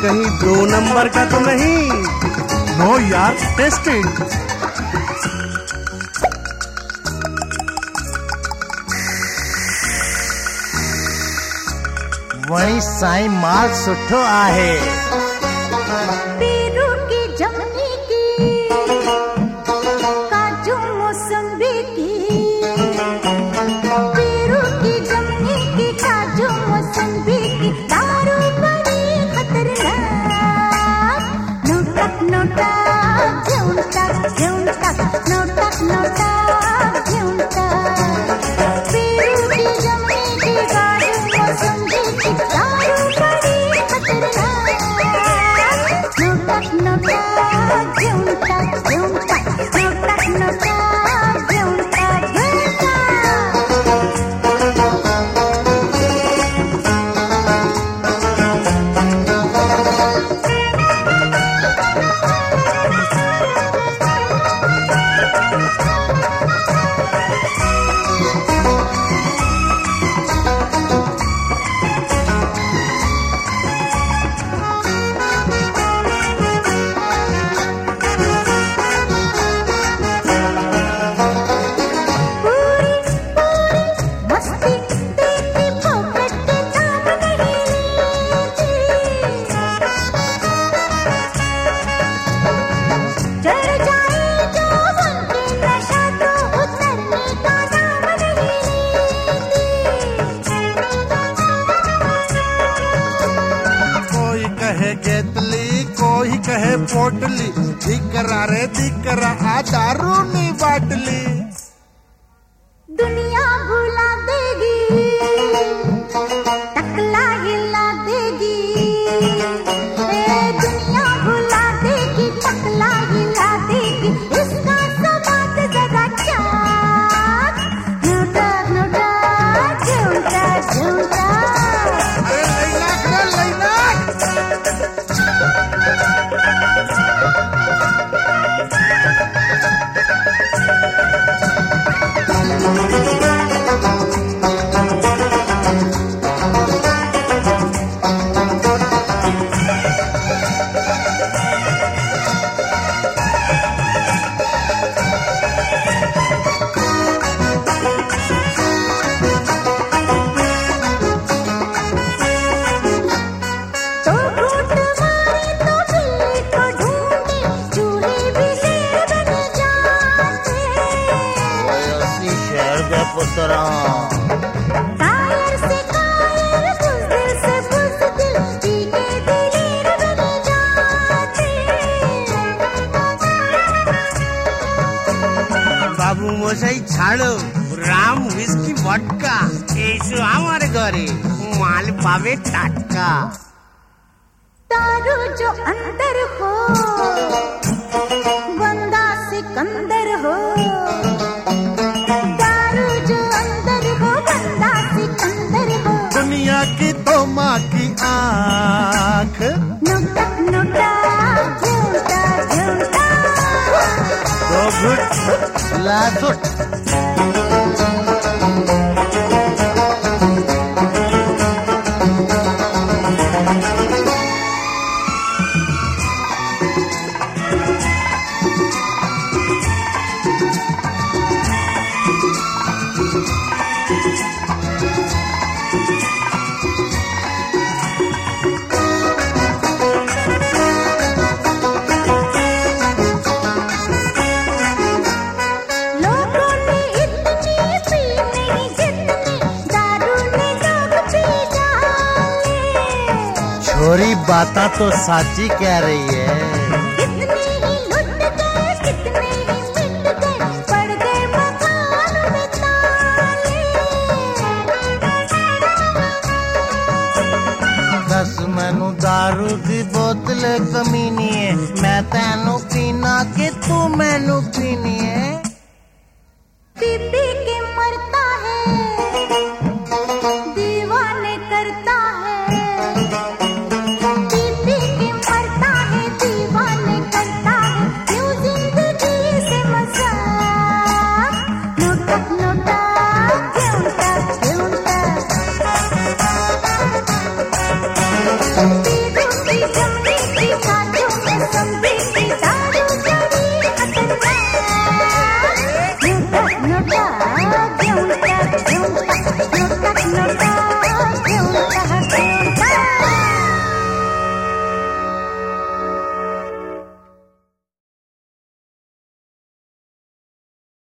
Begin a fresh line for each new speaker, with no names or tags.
कहीं 2 नंबर का तो नहीं?
नो यार, टेस्टेड।
वही साईं माल सुठो आहे।
पेरू की जमनी की, काजू मौसम्बी की, पेरू की जमनी की, काजू मौसम्बी की, दारू बड़ी खतरनाक। नोटक नोटक घेऊन टाक, घेऊन टाक, नोटक नोटक घेऊन टाक। पेरू की जमनी की, काजू मौसम्बी की, दारू बड़ी खतरनाक। नोटक नोटक घेऊन टाक, घेऊन टाक, नोटक नोटक घेऊन टाक, घेऊन
कोई कहे पोटली, दिकरा रे दिकरा आ दारू नी बाटली।
दुनिया भुला देगी, टकला हिला देगी। दुनिया भुला देगी, टकला हिला देगी, इसका स्वाद जरा चाख। नोटक नोटक घेऊन टाक, घेऊन टाक।
अरे लैलाक रे लैलाक।
तो घूट मारे तो बिल्ली को ढूंढे, चूहे भी शेर बन जाते।
ओसी शहर दे पुत्रा।
कायर से कायर, बुज़दिल से बुज़दिल, पीके दिलेर बन जाते।
बाबू मोसाई छाड़ो, राम व्हिस्की वोडका एसो हमारे घरे माल पावे टाटका।
दारू जो अंदर हो, बंदा सिकंदर हो। दारू जो अंदर हो, बंदा सिकंदर हो।
दुनिया की तो माँ की आँख।
नोटक नोटक घेऊन टाक, घेऊन टाक।
दो घुट ला सुट।
लोगों ने इतनी पी नहीं जितनी दारू ने लोग पी डाले।
छोरी बाता तो साची कह रही है।
कितने ही लुट गए, कितने ही मिट गए, पड़ गए मकान में ताले।
दस मैनू दारू दी बोतल कमीनी है, मैं तैनू पीना कि तू मैनू पीनी है।
पी पी के मरता है, दीवाने करता है। पी पी के मरता है, दीवाने करता है, क्यों जिंदगी से मजाक। नोटक नोटक घेऊन टाक, घेऊन टाक।